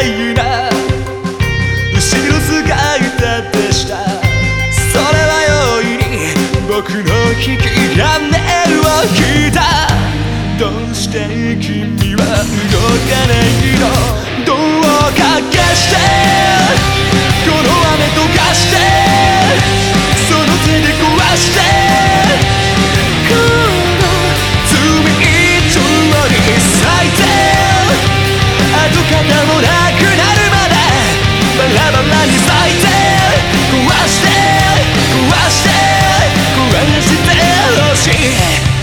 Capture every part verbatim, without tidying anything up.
いな後ろ姿でした。それは容易に僕の引き金を引いた。どうして君は動かないの。どうかけしてこの雨溶かしてその手で壊してこの罪以上に咲いて跡形もなくなるまでバラバラに咲いて壊して壊して壊してほしい。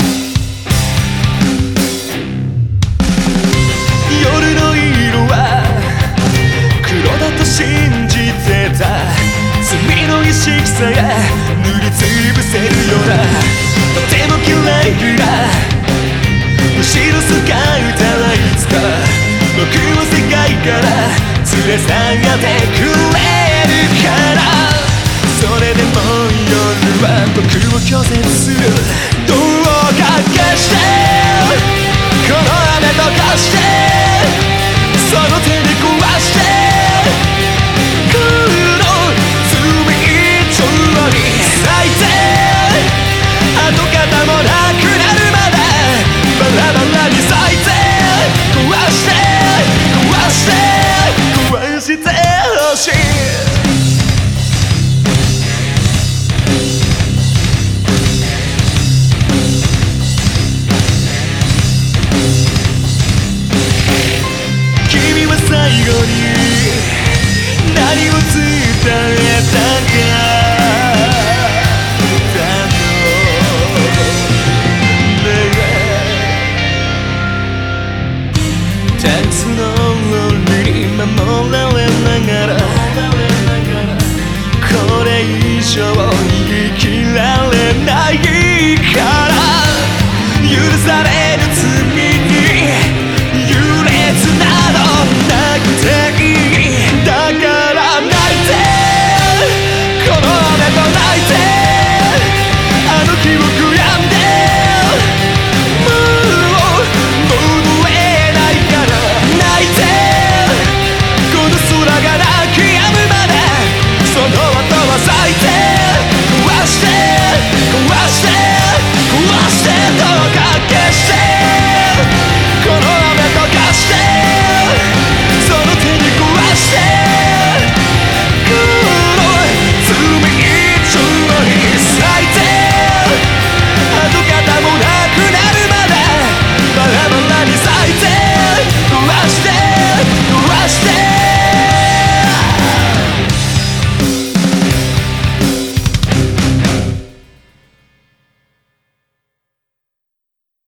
夜の色は黒だと信じてた。罪の意識さえ塗りつぶせるようなとても綺麗な後ろ姿はいつか僕を世界から連れ去ってくれるから。それでも夜は僕を拒絶する。どうかけしてこの雨溶かしてその手で壊してこの罪以上に咲いて跡形もなくなるまでバラバラに咲いて壊して壊して壊してほしい。最後に何を伝え